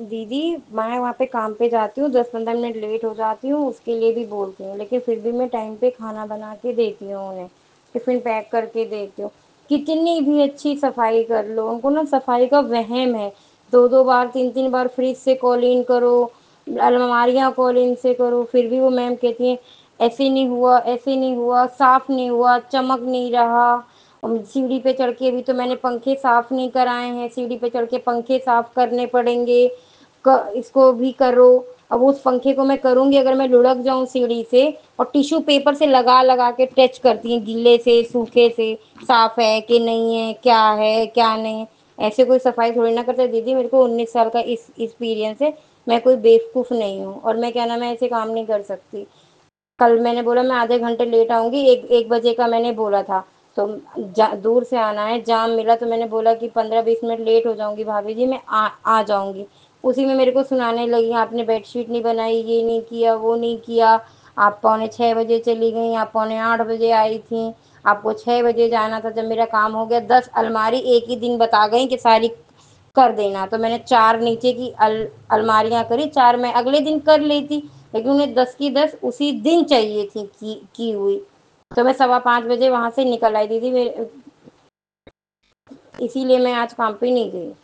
دیدی میں وہاں پہ کام پہ جاتی ہوں، 10-15 منٹ لیٹ ہو جاتی ہوں، اس کے لیے بھی بولتی ہوں، لیکن پھر بھی میں ٹائم پہ کھانا بنا کے دیتی ہوں انہیں، ٹفن پیک کر کے دیتی ہوں۔ کتنی بھی اچھی صفائی کر لو، ان کو نا صفائی کا وہم ہے، 2 2 بار 3 3 بار فریج سے کولین کرو، الماریاں کولین سے کرو، پھر بھی وہ میم کہتی ہیں ایسے نہیں ہوا، ایسے نہیں ہوا، صاف نہیں ہوا، چمک نہیں رہا۔ سیڑھی پہ چڑھ کے بھی تو میں نے پنکھے صاف نہیں کرائے ہیں، سیڑھی پہ چڑھ کے پنکھے صاف کرنے پڑیں گے، اس کو بھی کرو۔ اب اس پنکھے کو میں کروں گی، اگر میں لڑک جاؤں سیڑھی سے، اور ٹیشو پیپر سے لگا لگا کے ٹچ کرتی ہیں، گیلے سے سوکھے سے، صاف ہے کہ نہیں ہے، کیا ہے کیا نہیں۔ ایسے کوئی صفائی تھوڑی نہ کرتا دیدی، میرے کو 19 سال کا ایکسپیرینس ہے، میں کوئی بیوقوف نہیں ہوں، اور میں کیا نام ہے ایسے کام نہیں کر سکتی۔ کل میں نے بولا میں آدھے گھنٹے لیٹ آؤں گی، 1 بجے کا میں نے بولا تھا، تو دور سے آنا ہے، جام ملا، تو میں نے بولا کہ 15 20 منٹ لیٹ ہو جاؤں گی بھابھی جی، میں آ جاؤں گی۔ اسی میں میرے کو سنانے لگی آپ نے بیڈ شیٹ نہیں بنائی، یہ نہیں کیا، وہ نہیں کیا، آپ 6:45 چلی گئیں، آپ 7:45 آئی تھیں، آپ کو 6 بجے جانا تھا۔ جب میرا کام ہو گیا، 10 الماری ایک ہی دن بتا گئی کہ ساری کر دینا، تو میں نے 4 نیچے کی الماریاں کری، 4 میں اگلے دن کر لیتی، لیکن انہیں 10 کی 10 اسی دن چاہیے تھی کی ہوئی، تو میں 4:15 بجے وہاں سے نکل آئی دیدی، اسی لیے میں آج کام پہ نہیں گئی۔